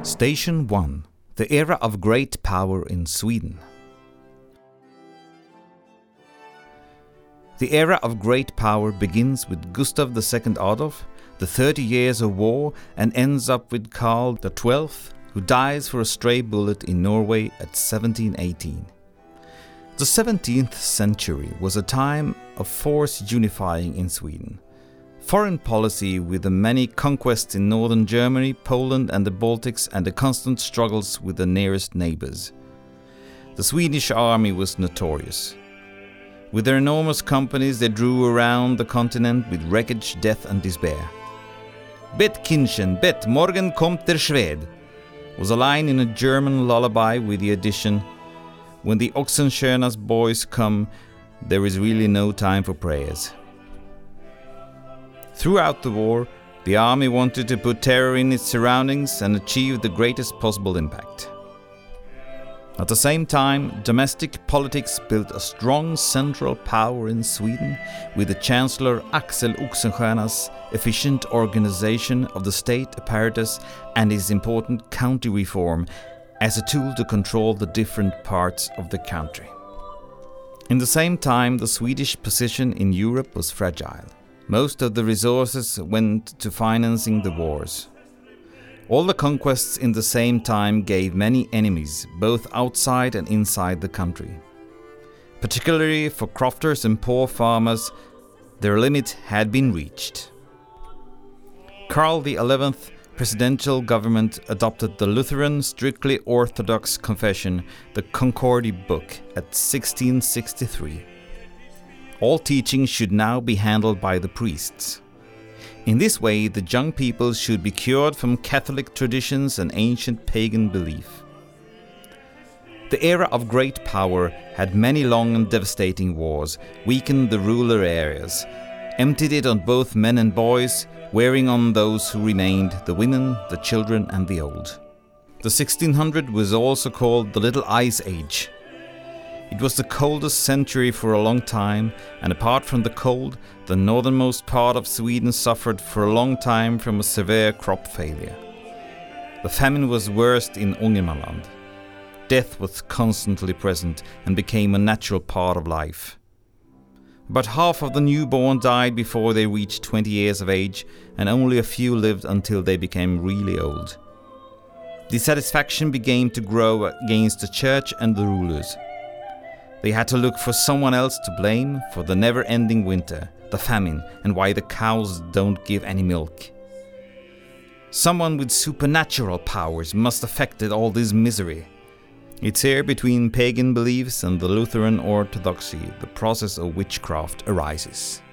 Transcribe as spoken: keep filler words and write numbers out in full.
Station one. The era of great power in Sweden. The era of great power begins with Gustav the Second Adolf, the Thirty Years of War, and ends up with Karl the Twelfth, who dies for a stray bullet in Norway at seventeen eighteen. The seventeenth century was a time of forced unifying in Sweden. Foreign policy with the many conquests in northern Germany, Poland and the Baltics, and the constant struggles with the nearest neighbors. The Swedish army was notorious. With their enormous companies they drew around the continent with wreckage, death and despair. "Bet Kindchen, bet, morgen kommt der Schwed," was a line in a German lullaby with the addition, "When the Oxenstiernas boys come, there is really no time for prayers." Throughout the war, the army wanted to put terror in its surroundings and achieve the greatest possible impact. At the same time, domestic politics built a strong central power in Sweden, with the Chancellor Axel Oxenstierna's efficient organization of the state apparatus and his important county reform as a tool to control the different parts of the country. In the same time, the Swedish position in Europe was fragile. Most of the resources went to financing the wars. All the conquests in the same time gave many enemies, both outside and inside the country. Particularly for crofters and poor farmers, their limit had been reached. Karl the Eleventh presidential government adopted the Lutheran, strictly Orthodox confession, the Concordia Book, at sixteen sixty-three. All teaching should now be handled by the priests. In this way, the young people should be cured from Catholic traditions and ancient pagan belief. The era of great power had many long and devastating wars, weakened the rural areas, emptied it on both men and boys, wearing on those who remained, the women, the children and the old. The sixteen hundred was also called the Little Ice Age. It was the coldest century for a long time, and apart from the cold, the northernmost part of Sweden suffered for a long time from a severe crop failure. The famine was worst in Ångermanland. Death was constantly present and became a natural part of life. About half of the newborn died before they reached twenty years of age, and only a few lived until they became really old. Dissatisfaction began to grow against the church and the rulers. They had to look for someone else to blame for the never-ending winter, the famine, and why the cows don't give any milk. Someone with supernatural powers must have affected all this misery. It's here between pagan beliefs and the Lutheran orthodoxy the process of witchcraft arises.